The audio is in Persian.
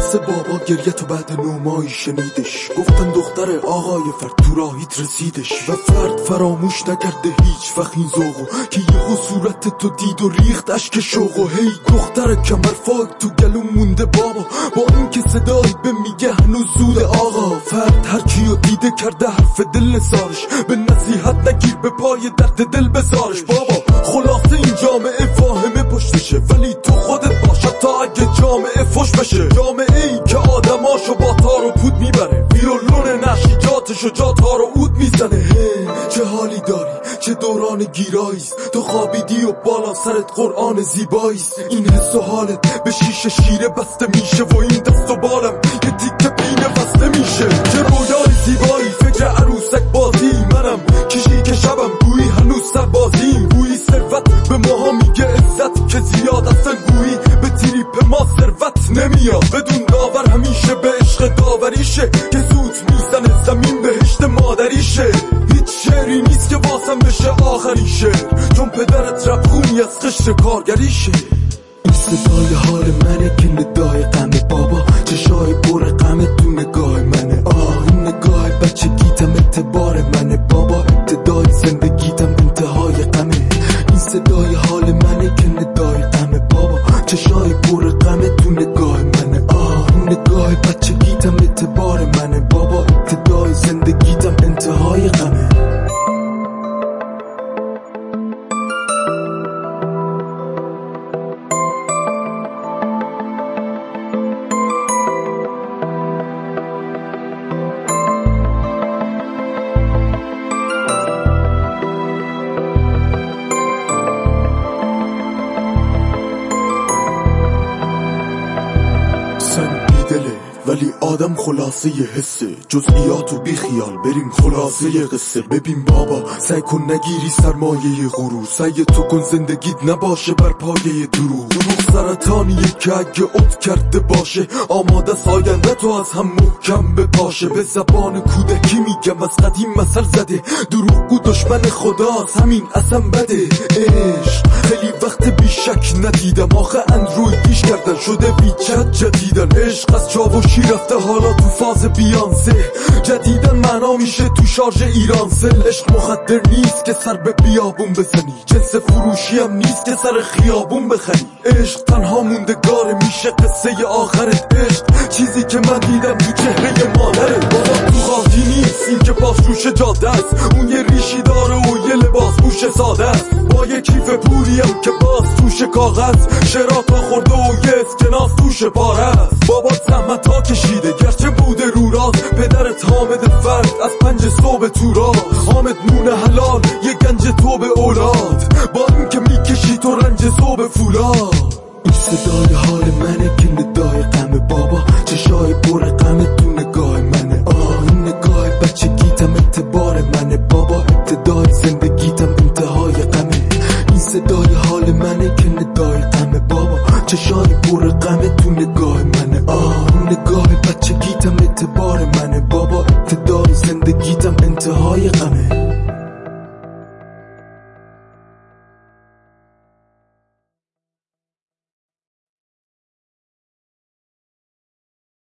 واسه بابا گریه تو بعد 9 ماهی شنیدش. گفتن دختر آقای فرد تو راهیت رسیدش و فرد فراموش نکرده هیچ وقت این ذوقو که یهو صورت تو دید و ریخت اشک شوقو. هی دختر کمر فاک تو گلوم مونده بابا، با این که صدایی به میگه هنوز زود آقا. فرد هر کیو دیده کرده حرف دل نثارش، به نصیحت نگیر به پای درد دل بذارش. بابا خلاصه این جامعه واهمه پشتشه، ولی تو خودت باشد تا اگه جامعه فش بشه. جامعه ای که آدماشو با تار و پود میبره، ویولون نشیجاتشو جا تار و عود میزنه. چه حالی داری چه دوران گیراییست، تو خوابیدی و بالا سرت قرآن زیباییست. این حس و حالت به شیشه شیره بسته میشه و این دست و بالم یه تیکه پینه بسته میشه. چه رویای زیبایی فکر عروسک بازی، منم کشی که شبم گویی هنوز سربازیم. گویی ثروت به ماها میگه عزت که زیاد اصلا گویی به تریپ ما ثروت نمیاد. بدون داور همیشه به عشق داوریشه که سوت میزنه زمین بهشت مادریشه. هیچ شعری نیست که واسم بشه آخری شعر، چون پدرت ربخونی از قشر کارگریشه. این صدای حال منه که ندای غم بابا، چشای پر غم تو نگاه منه. این نگاه بچگیتم اعتبار منه بابا، ابتدای زندگیتم انتهای غمه. این صدای حال منه که ندای غم بابا، چشای پر غم تو نگاه منه. این نگاه بچگیتم اعتبار منه بابا، ابتدای زندگیتم انتهای غمه. ولی آدم خلاصه ی حسه، جزئیات و بی خیال بریم خلاصه ی قصه. ببین بابا سعی کن نگیری سرمایه غرور، سعی تو کن زندگیت نباشه بر پایه دروغ. دروغ سرطانیه که اگه عد کرده باشه، آماده ساینده تو از هم محکم بپاشه. به زبان کودکی میگم از قدیم مثل زده، دروغگو دشمن خداست همین اصلا بده. عشق خیلی وقت بیشک ندیدم، آخه اندرویدیش کردن شده بیچت جدیدن. عشق از چاوشی رفته حالا تو فاز بیانسه، جدیدن معنا میشه تو شارژ ایرانسل. عشق مخدر نیست که سر به بیابون بزنی، جنس فروشی هم نیست که سر خیابون بخری. عشق تنها موندگار میشه قصه آخرت. عشق چیزی که من دیدم تو چهره مادرت. بابا تو خاکی نیست این که پاس روش جاده است، اون یه ریشی داره و یه لباس پوش ساده است. با یه کیف پولیم که باز توش کاغذ، شراطا خورده و یه اسکناس توش پاره است. بابا زحمت ها کشیده گرچه بوده رو راست، پدرت حامد فرد از 5 صبح تو راست. حامد نون حلال یه گنج تو به اولاد، با این که میکشی تو رنج صبح فولاد. این صدای حال منه که ندای غم بابا، چشای پر غم تو نگاه منه. این نگاه بچگیتم اعتبار منه بابا، ابتدای زندگیتم انتهای غمه. این صدای حال منه که ندای غم بابا، چشای پر غم تو نگاه منه. نگاه بچگیتم اعتبار منه بابا، ابتدای زندگیتم انتهای غمه.